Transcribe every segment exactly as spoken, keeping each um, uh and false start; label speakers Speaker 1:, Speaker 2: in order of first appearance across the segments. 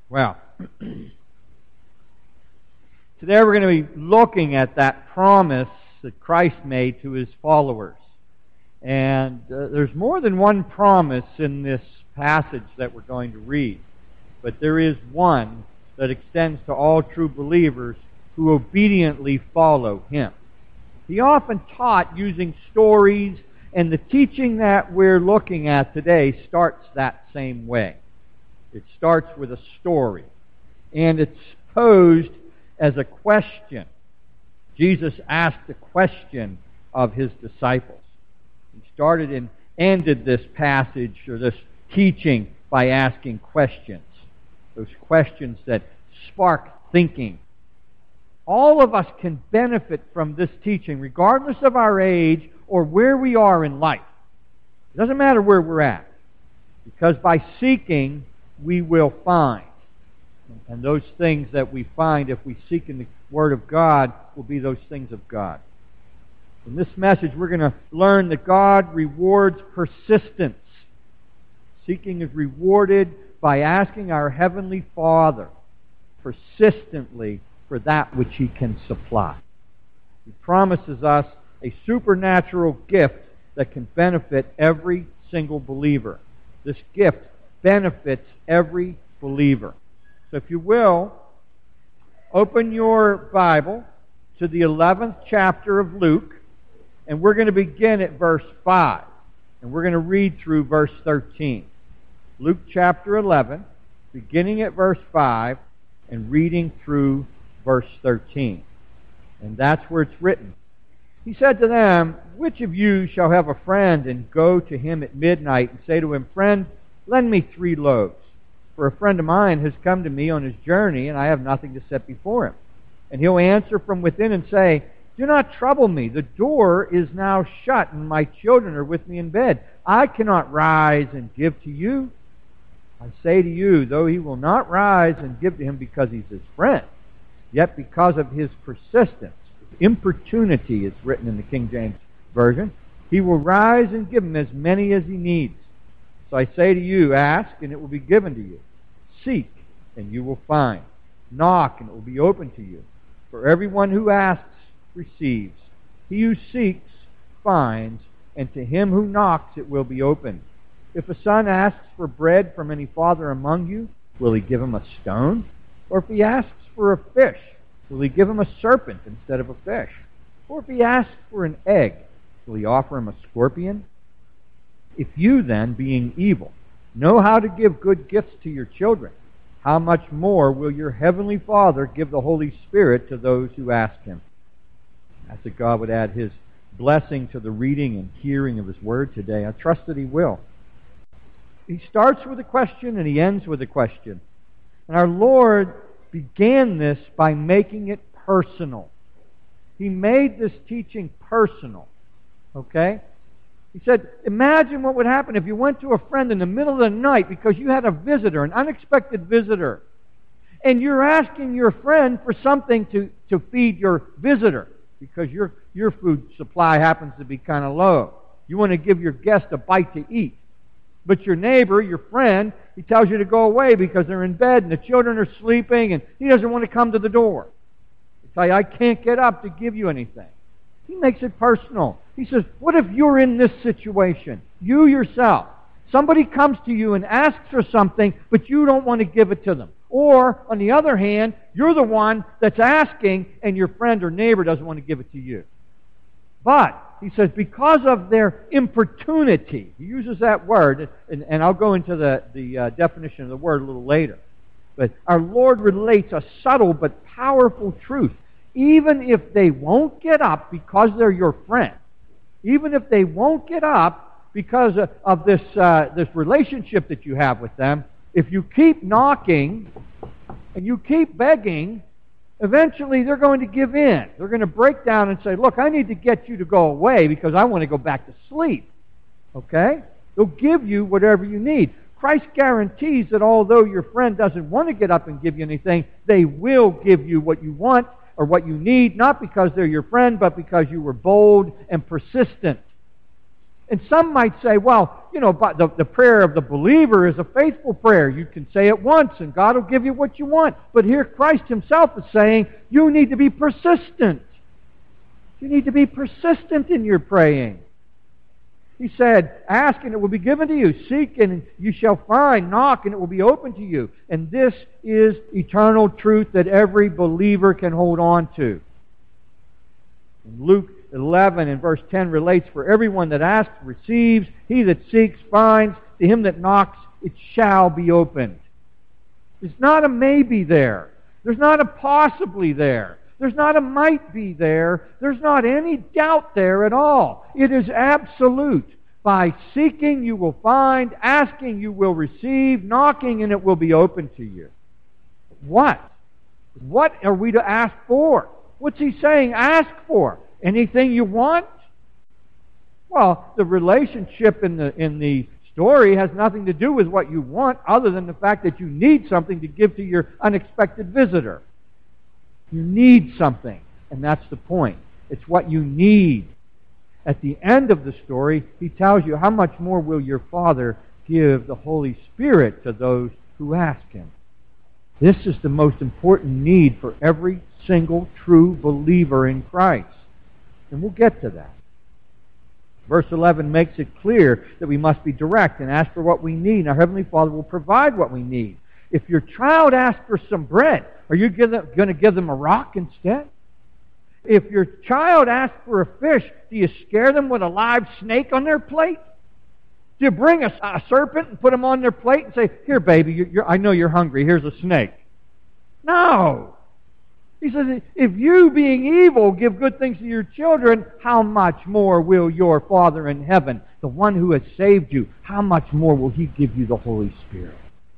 Speaker 1: Well, today we're going to be looking at that promise that Christ made to His followers. And uh, there's more than one promise in this passage that we're going to read. But there is one that extends to all true believers who obediently follow Him. He often taught using stories, and the teaching that we're looking at today starts that same way. It starts with a story, and it's posed as a question. Jesus asked a question of His disciples. He started and ended this passage or this teaching by asking questions. Those questions that spark thinking. All of us can benefit from this teaching, regardless of our age or where we are in life. It doesn't matter where we're at, because by seeking, we will find. And those things that we find, if we seek in the Word of God, will be those things of God. In this message, we're going to learn that God rewards persistence. Seeking is rewarded by asking our Heavenly Father persistently for that which He can supply. He promises us a supernatural gift that can benefit every single believer. This gift benefits every believer. So if you will, open your Bible to the eleventh chapter of Luke, and we're going to begin at verse five, and we're going to read through verse thirteen. Luke chapter eleven, beginning at verse five, and reading through verse thirteen. And that's where it's written. He said to them, "Which of you shall have a friend and go to him at midnight and say to him, 'Friend, lend me three loaves, for a friend of mine has come to me on his journey, and I have nothing to set before him.' And he'll answer from within and say, 'Do not trouble me. The door is now shut, and my children are with me in bed. I cannot rise and give to you.' I say to you, though he will not rise and give to him because he's his friend, yet because of his persistence," importunity is written in the King James Version, "he will rise and give him as many as he needs. So I say to you, ask, and it will be given to you. Seek, and you will find. Knock, and it will be opened to you. For everyone who asks receives. He who seeks finds, and to him who knocks it will be opened. If a son asks for bread from any father among you, will he give him a stone? Or if he asks for a fish, will he give him a serpent instead of a fish? Or if he asks for an egg, will he offer him a scorpion? If you then, being evil, know how to give good gifts to your children, how much more will your heavenly Father give the Holy Spirit to those who ask Him?" I ask that God would add His blessing to the reading and hearing of His Word today. I trust that He will. He starts with a question and He ends with a question. And our Lord began this by making it personal. He made this teaching personal. Okay? He said, imagine what would happen if you went to a friend in the middle of the night because you had a visitor, an unexpected visitor, and you're asking your friend for something to, to feed your visitor because your, your food supply happens to be kind of low. You want to give your guest a bite to eat. But your neighbor, your friend, he tells you to go away because they're in bed and the children are sleeping and he doesn't want to come to the door. He tells you, I can't get up to give you anything. He makes it personal. He says, what if you're in this situation? You yourself. Somebody comes to you and asks for something, but you don't want to give it to them. Or, on the other hand, you're the one that's asking and your friend or neighbor doesn't want to give it to you. But, he says, because of their importunity, he uses that word, and, and I'll go into the, the uh, definition of the word a little later. But our Lord relates a subtle but powerful truth. Even if they won't get up because they're your friend, even if they won't get up because of, of this, uh, this relationship that you have with them, if you keep knocking and you keep begging, eventually they're going to give in. They're going to break down and say, look, I need to get you to go away because I want to go back to sleep. Okay? They'll give you whatever you need. Christ guarantees that although your friend doesn't want to get up and give you anything, they will give you what you want or what you need, not because they're your friend, but because you were bold and persistent. And some might say, well, you know, but the, the prayer of the believer is a faithful prayer. You can say it once and God will give you what you want. But here Christ himself is saying you need to be persistent. You need to be persistent in your praying. He said, ask and it will be given to you. Seek and you shall find. Knock and it will be open to you. And this is eternal truth that every believer can hold on to. And Luke eleven and verse ten relates, for everyone that asks receives, he that seeks finds, to him that knocks it shall be opened. There's not a maybe there. There's not a possibly there. There's not a might be there. There's not any doubt there at all. It is absolute. By seeking you will find, asking you will receive, knocking and it will be open to you. What? What are we to ask for? What's he saying? Ask for. Anything you want? Well, the relationship in the in the story has nothing to do with what you want other than the fact that you need something to give to your unexpected visitor. You need something, and that's the point. It's what you need. At the end of the story, he tells you how much more will your Father give the Holy Spirit to those who ask him. This is the most important need for every single true believer in Christ. And we'll get to that. Verse eleven makes it clear that we must be direct and ask for what we need. And our Heavenly Father will provide what we need. If your child asks for some bread, are you going to give them a rock instead? If your child asks for a fish, do you scare them with a live snake on their plate? Do you bring a, a serpent and put them on their plate and say, here, baby, you're, you're, I know you're hungry. Here's a snake. No. He says, if you, being evil, give good things to your children, how much more will your Father in heaven, the one who has saved you, how much more will he give you the Holy Spirit?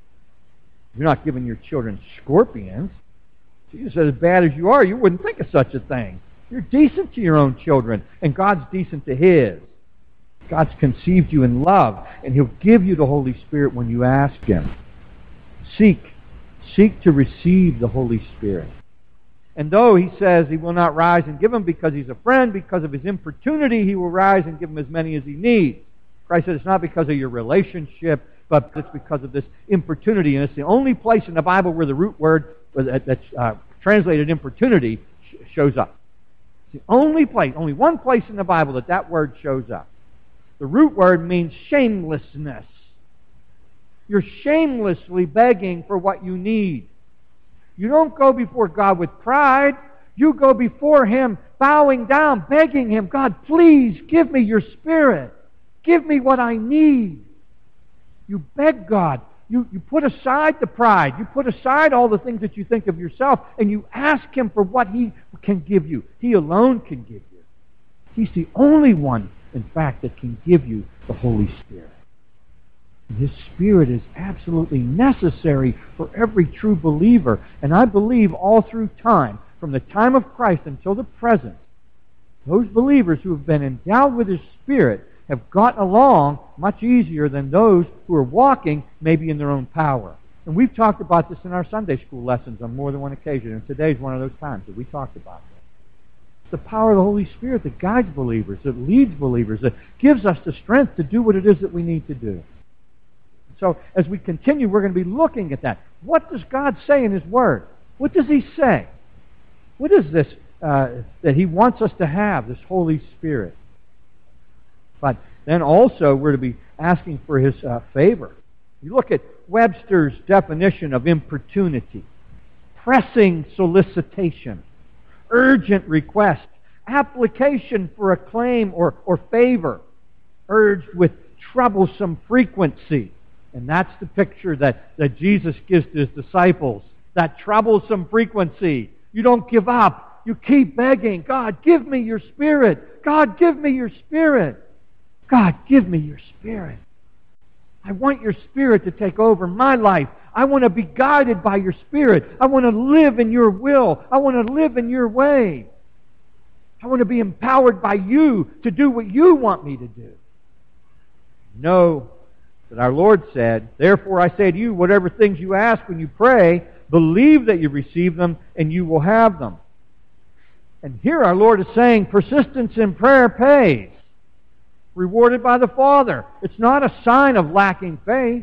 Speaker 1: You're not giving your children scorpions. Jesus said, as bad as you are, you wouldn't think of such a thing. You're decent to your own children, and God's decent to his. God's conceived you in love, and he'll give you the Holy Spirit when you ask him. Seek. Seek to receive the Holy Spirit. And though he says he will not rise and give him because he's a friend, because of his importunity, he will rise and give him as many as he needs. Christ said it's not because of your relationship, but it's because of this importunity. And it's the only place in the Bible where the root word that's uh, translated importunity sh- shows up. It's the only place, only one place in the Bible that that word shows up. The root word means shamelessness. You're shamelessly begging for what you need. You don't go before God with pride. You go before him bowing down, begging him, God, please give me your Spirit. Give me what I need. You beg God. You, you put aside the pride. You put aside all the things that you think of yourself, and you ask him for what he can give you. He alone can give you. He's the only one, in fact, that can give you the Holy Spirit. And his Spirit is absolutely necessary for every true believer. And I believe all through time, from the time of Christ until the present, those believers who have been endowed with his Spirit have gotten along much easier than those who are walking maybe in their own power. And we've talked about this in our Sunday school lessons on more than one occasion, and today's one of those times that we talked about this. It's the power of the Holy Spirit that guides believers, that leads believers, that gives us the strength to do what it is that we need to do. So as we continue, we're going to be looking at that. What does God say in his Word? What does he say? What is this uh, that he wants us to have, this Holy Spirit? But then also we're to be asking for his uh, favor. You look at Webster's definition of importunity. Pressing solicitation, urgent request, application for a claim or, or favor, urged with troublesome frequency. And that's the picture that, that Jesus gives to his disciples. That troublesome frequency. You don't give up. You keep begging, God, give me your Spirit. God, give me your Spirit. God, give me your Spirit. I want your Spirit to take over my life. I want to be guided by your Spirit. I want to live in your will. I want to live in your way. I want to be empowered by you to do what you want me to do. Know that our Lord said, therefore I say to you, whatever things you ask when you pray, believe that you receive them and you will have them. And here our Lord is saying persistence in prayer pays. rewarded by the Father. It's not a sign of lacking faith.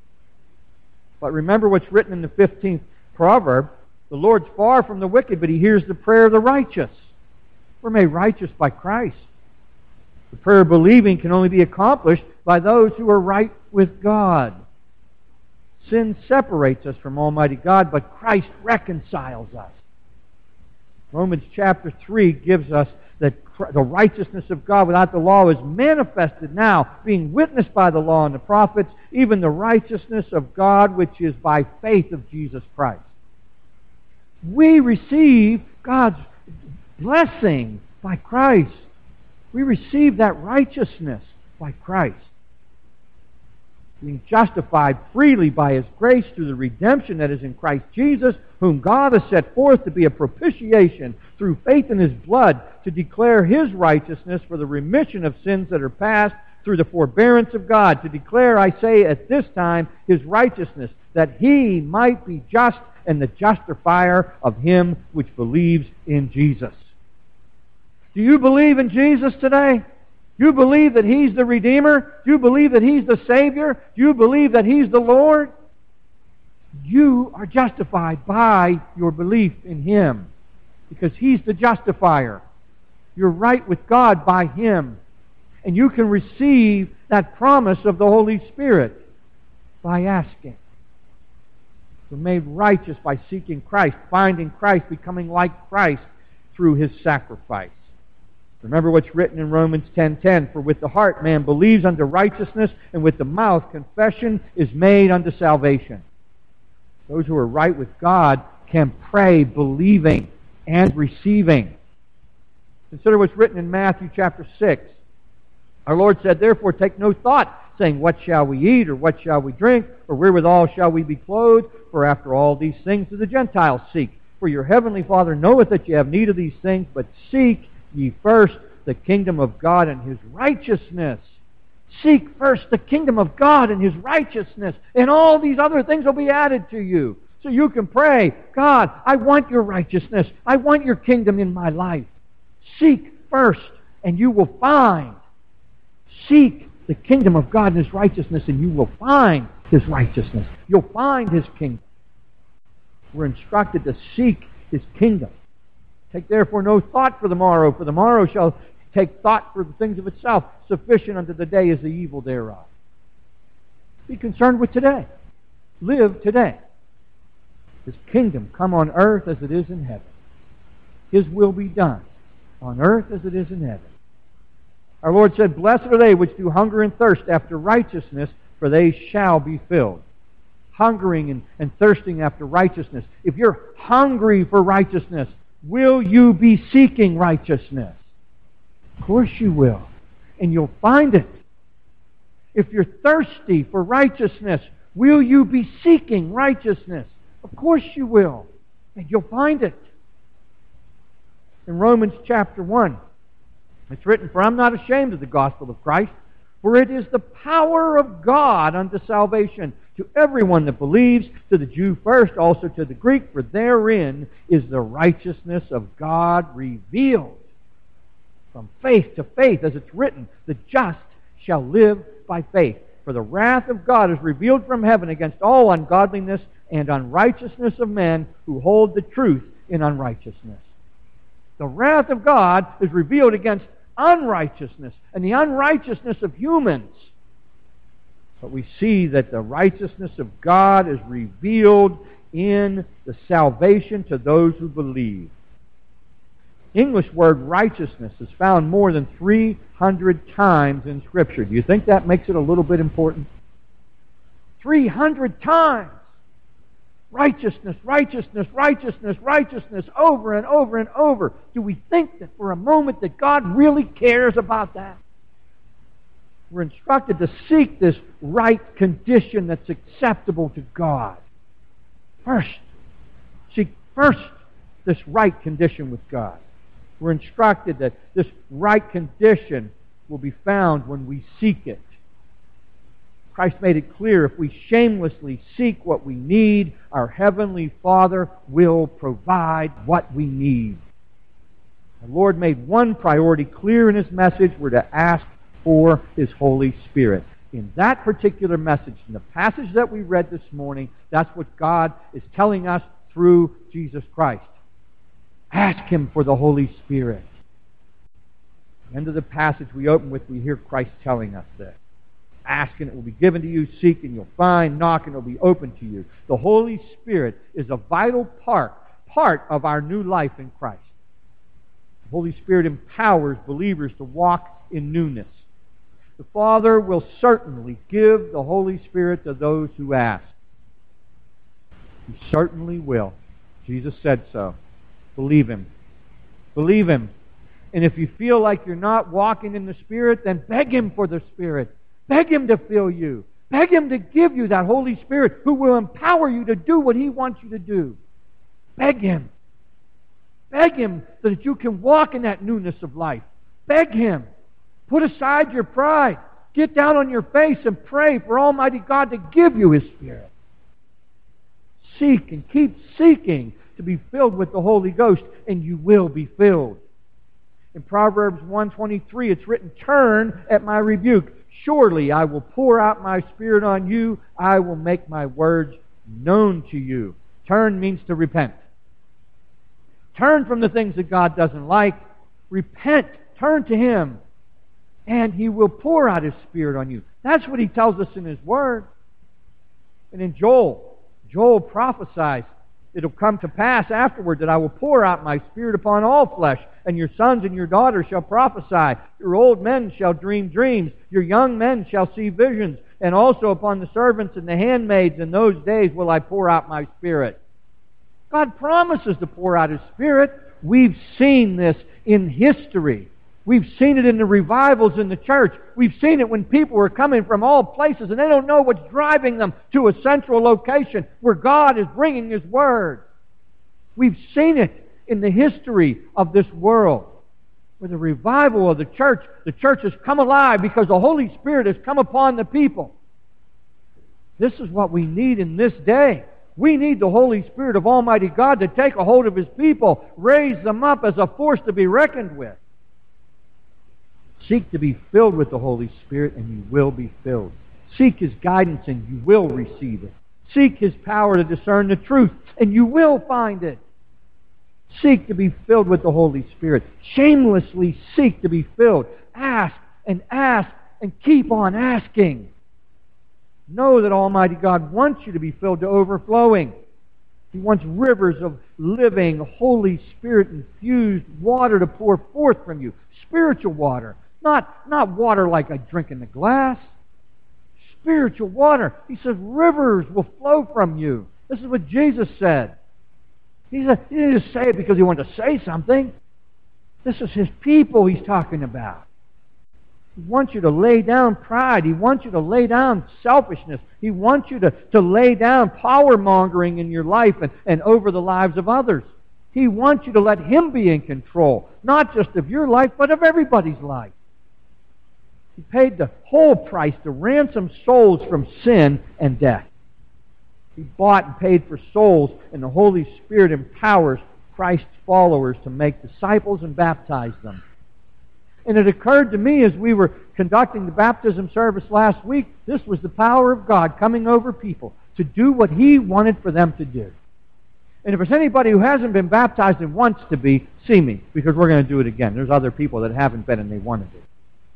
Speaker 1: But remember what's written in the fifteenth proverb. The Lord's far from the wicked, but He hears the prayer of the righteous. We're made righteous by Christ. The prayer of believing can only be accomplished by those who are right with God. Sin separates us from Almighty God, but Christ reconciles us. Romans chapter three gives us that the righteousness of God without the law is manifested now, being witnessed by the law and the prophets, even the righteousness of God which is by faith of Jesus Christ. We receive God's blessing by Christ. We receive that righteousness by Christ. Being justified freely by His grace through the redemption that is in Christ Jesus, whom God has set forth to be a propitiation through faith in His blood, to declare His righteousness for the remission of sins that are past through the forbearance of God, to declare, I say, at this time, His righteousness, that He might be just and the justifier of him which believes in Jesus. Do you believe in Jesus today? Do you believe that He's the Redeemer? Do you believe that He's the Savior? Do you believe that He's the Lord? You are justified by your belief in Him, because He's the justifier. You're right with God by Him. And you can receive that promise of the Holy Spirit by asking. We're made righteous by seeking Christ, finding Christ, becoming like Christ through His sacrifice. Remember what's written in Romans ten ten, for with the heart man believes unto righteousness, and with the mouth confession is made unto salvation. Those who are right with God can pray believing and receiving. Consider what's written in Matthew chapter six. Our Lord said, therefore take no thought, saying, what shall we eat, or what shall we drink, or wherewithal shall we be clothed? For after all these things do the Gentiles seek. For your heavenly Father knoweth that ye have need of these things, but seek ye first the kingdom of God and His righteousness. Seek first the kingdom of God and His righteousness, and all these other things will be added to you. So you can pray, God, I want your righteousness. I want your kingdom in my life. Seek first, and you will find. Seek the kingdom of God and His righteousness, and you will find His righteousness. You'll find His kingdom. We're instructed to seek His kingdom. Take therefore no thought for the morrow, for the morrow shall take thought for the things of itself. Sufficient unto the day is the evil thereof. Be concerned with today. Live today. His kingdom come on earth as it is in heaven. His will be done on earth as it is in heaven. Our Lord said, blessed are they which do hunger and thirst after righteousness, for they shall be filled. Hungering and, and thirsting after righteousness. If you're hungry for righteousness, will you be seeking righteousness? Of course you will. And you'll find it. If you're thirsty for righteousness, will you be seeking righteousness? Of course you will. And you'll find it. In Romans chapter one, it's written, for I'm not ashamed of the gospel of Christ, for it is the power of God unto salvation to everyone that believes, to the Jew first, also to the Greek, for therein is the righteousness of God revealed. From faith to faith, as it's written, the just shall live by faith. For the wrath of God is revealed from heaven against all ungodliness and unrighteousness of men who hold the truth in unrighteousness. The wrath of God is revealed against unrighteousness and the unrighteousness of humans. But we see that the righteousness of God is revealed in the salvation to those who believe. English word righteousness is found more than three hundred times in Scripture. Do you think that makes it a little bit important? three hundred times! Righteousness, righteousness, righteousness, righteousness, over and over and over. Do we think that for a moment that God really cares about that? We're instructed to seek this right condition that's acceptable to God. First, seek first this right condition with God. We're instructed that this right condition will be found when we seek it. Christ made it clear, if we shamelessly seek what we need, our Heavenly Father will provide what we need. The Lord made one priority clear in His message. We're to ask for His Holy Spirit. In that particular message, in the passage that we read this morning, that's what God is telling us through Jesus Christ. Ask Him for the Holy Spirit. At the end of the passage we open with, we hear Christ telling us this. Ask and it will be given to you. Seek and you'll find. Knock and it will be open to you. The Holy Spirit is a vital part, part of our new life in Christ. The Holy Spirit empowers believers to walk in newness. The Father will certainly give the Holy Spirit to those who ask. He certainly will. Jesus said so. Believe Him. Believe Him. And if you feel like you're not walking in the Spirit, then beg Him for the Spirit. Beg Him to fill you. Beg Him to give you that Holy Spirit who will empower you to do what He wants you to do. Beg Him. Beg Him so that you can walk in that newness of life. Beg Him. Put aside your pride. Get down on your face and pray for Almighty God to give you His Spirit. Seek and keep seeking to be filled with the Holy Ghost, and you will be filled. In Proverbs one twenty-three, it's written, "Turn at my rebuke. Surely I will pour out my Spirit on you. I will make my words known to you." Turn means to repent. Turn from the things that God doesn't like. Repent. Turn to Him. And He will pour out His Spirit on you. That's what He tells us in His Word. And in Joel, Joel prophesies, "It'll come to pass afterward that I will pour out my Spirit upon all flesh, and your sons and your daughters shall prophesy. Your old men shall dream dreams. Your young men shall see visions. And also upon the servants and the handmaids in those days will I pour out my Spirit." God promises to pour out His Spirit. We've seen this in history. We've seen it in the revivals in the church. We've seen it when people are coming from all places and they don't know what's driving them to a central location where God is bringing His Word. We've seen it in the history of this world. With the revival of the church, the church has come alive because the Holy Spirit has come upon the people. This is what we need in this day. We need the Holy Spirit of Almighty God to take a hold of His people, raise them up as a force to be reckoned with. Seek to be filled with the Holy Spirit, and you will be filled. Seek His guidance, and you will receive it. Seek His power to discern the truth, and you will find it. Seek to be filled with the Holy Spirit. Shamelessly seek to be filled. Ask and ask and keep on asking. Know that Almighty God wants you to be filled to overflowing. He wants rivers of living, Holy Spirit-infused water to pour forth from you. Spiritual water. Not, not water like I drink in the glass. Spiritual water. He says rivers will flow from you. This is what Jesus said. He said, He didn't just say it because He wanted to say something. This is His people He's talking about. He wants you to lay down pride. He wants you to lay down selfishness. He wants you to, to lay down power-mongering in your life and, and over the lives of others. He wants you to let Him be in control, not just of your life, but of everybody's life. He paid the whole price to ransom souls from sin and death. He bought and paid for souls, and the Holy Spirit empowers Christ's followers to make disciples and baptize them. And it occurred to me as we were conducting the baptism service last week, this was the power of God coming over people to do what He wanted for them to do. And if there's anybody who hasn't been baptized and wants to be, see me, because we're going to do it again. There's other people that haven't been and they want to be.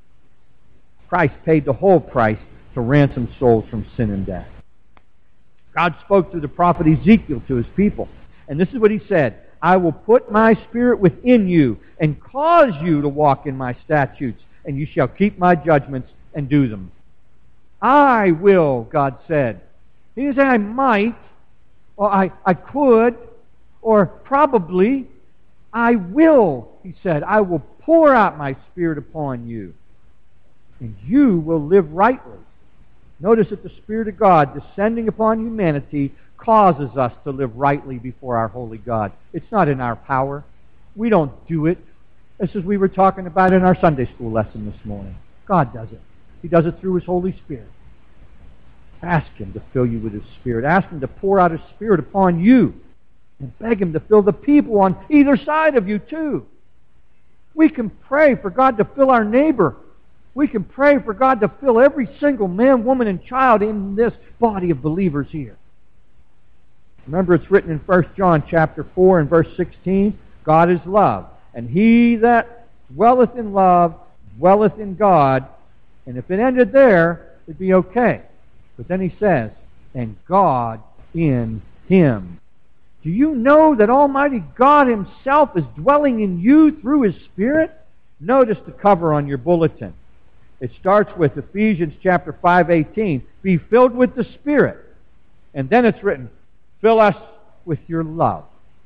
Speaker 1: Christ paid the whole price to ransom souls from sin and death. God spoke through the prophet Ezekiel to His people. And this is what He said, "I will put my Spirit within you and cause you to walk in my statutes, and you shall keep my judgments and do them." I will, God said. He didn't say I might, or I, I could, or probably. I will, He said. I will pour out my Spirit upon you, and you will live rightly. Notice that the Spirit of God descending upon humanity causes us to live rightly before our holy God. It's not in our power. We don't do it. This is we were talking about in our Sunday school lesson this morning. God does it. He does it through His Holy Spirit. Ask Him to fill you with His Spirit. Ask Him to pour out His Spirit upon you. And beg Him to fill the people on either side of you too. We can pray for God to fill our neighbor. We can pray for God to fill every single man, woman, and child in this body of believers here. Remember, it's written in First John chapter four and verse sixteen, God is love, and he that dwelleth in love dwelleth in God. And if it ended there, it'd be okay. But then he says, and God in him. Do you know that Almighty God himself is dwelling in you through his Spirit? Notice the cover on your bulletin. It starts with Ephesians chapter five eighteen. Be filled with the Spirit. And then it's written, fill us with your love.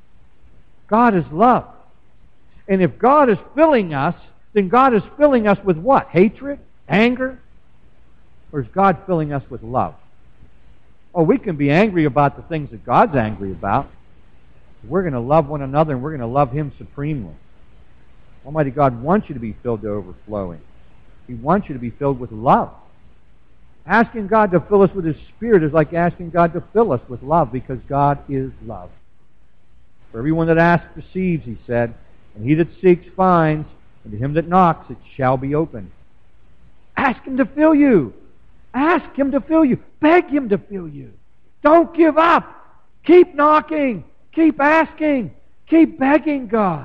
Speaker 1: God is love. And if God is filling us, then God is filling us with what? Hatred? Anger? Or is God filling us with love? Oh, we can be angry about the things that God's angry about. We're going to love one another and we're going to love him supremely. Almighty God wants you to be filled to overflowing. He wants you to be filled with love. Asking God to fill us with his Spirit is like asking God to fill us with love, because God is love. For everyone that asks receives, he said, and he that seeks finds, and to him that knocks it shall be opened. Ask him to fill you. Ask him to fill you. Beg him to fill you. Don't give up. Keep knocking. Keep asking. Keep begging God.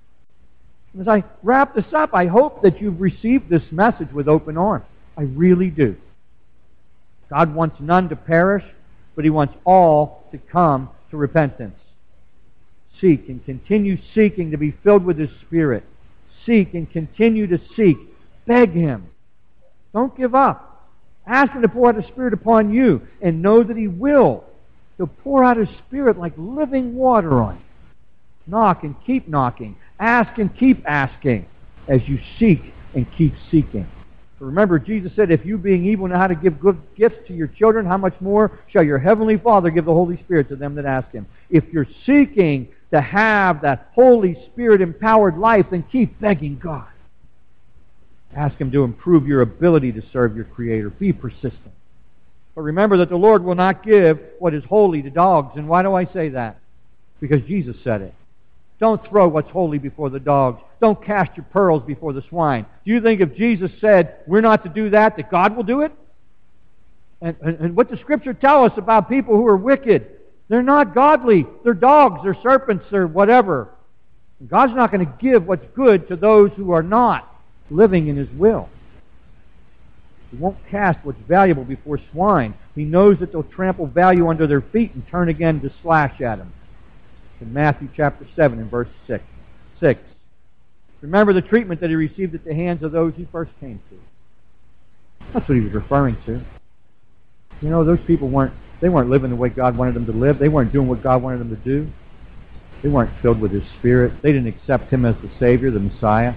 Speaker 1: As I wrap this up, I hope that you've received this message with open arms. I really do. God wants none to perish, but he wants all to come to repentance. Seek and continue seeking to be filled with his Spirit. Seek and continue to seek. Beg him. Don't give up. Ask him to pour out his Spirit upon you, and know that he will. He'll pour out his Spirit like living water on you. Knock and keep knocking. Ask and keep asking as you seek and keep seeking. For remember, Jesus said, if you being evil know how to give good gifts to your children, how much more shall your heavenly Father give the Holy Spirit to them that ask him? If you're seeking to have that Holy Spirit-empowered life, then keep begging God. Ask him to improve your ability to serve your Creator. Be persistent. But remember that the Lord will not give what is holy to dogs. And why do I say that? Because Jesus said it. Don't throw what's holy before the dogs. Don't cast your pearls before the swine. Do you think if Jesus said we're not to do that, that God will do it? And, and, and what does Scripture tell us about people who are wicked? They're not godly. They're dogs. They're serpents. They're whatever. And God's not going to give what's good to those who are not living in his will. He won't cast what's valuable before swine. He knows that they'll trample value under their feet and turn again to slash at him. In Matthew chapter seven and verse six. six. Remember the treatment that he received at the hands of those he first came to. That's what he was referring to. You know, those people weren't, they weren't living the way God wanted them to live. They weren't doing what God wanted them to do. They weren't filled with his Spirit. They didn't accept him as the Savior, the Messiah.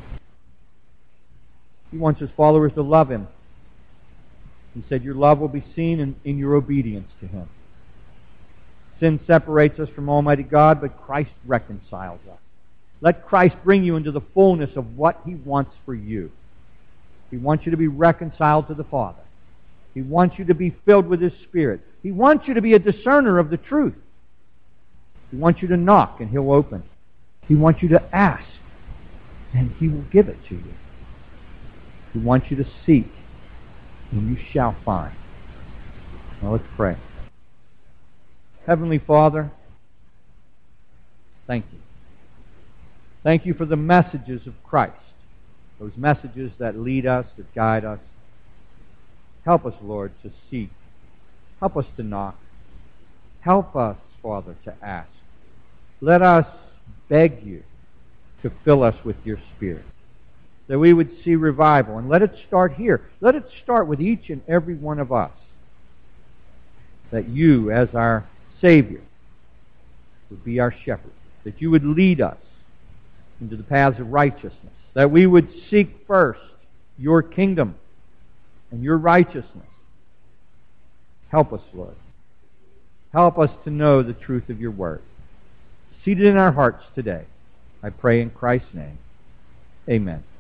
Speaker 1: He wants his followers to love him. He said, your love will be seen in, in your obedience to him. Sin separates us from Almighty God, but Christ reconciles us. Let Christ bring you into the fullness of what he wants for you. He wants you to be reconciled to the Father. He wants you to be filled with his Spirit. He wants you to be a discerner of the truth. He wants you to knock and he'll open. He wants you to ask and he will give it to you. He wants you to seek and you shall find. Now let's pray. Heavenly Father, thank you. Thank you for the messages of Christ, those messages that lead us, that guide us. Help us, Lord, to seek. Help us to knock. Help us, Father, to ask. Let us beg you to fill us with your Spirit, that we would see revival. And let it start here. Let it start with each and every one of us, that you, as our Savior, would be our shepherd, that you would lead us into the paths of righteousness, that we would seek first your kingdom and your righteousness. Help us, Lord. Help us to know the truth of your word. Seated in our hearts today, I pray in Christ's name. Amen.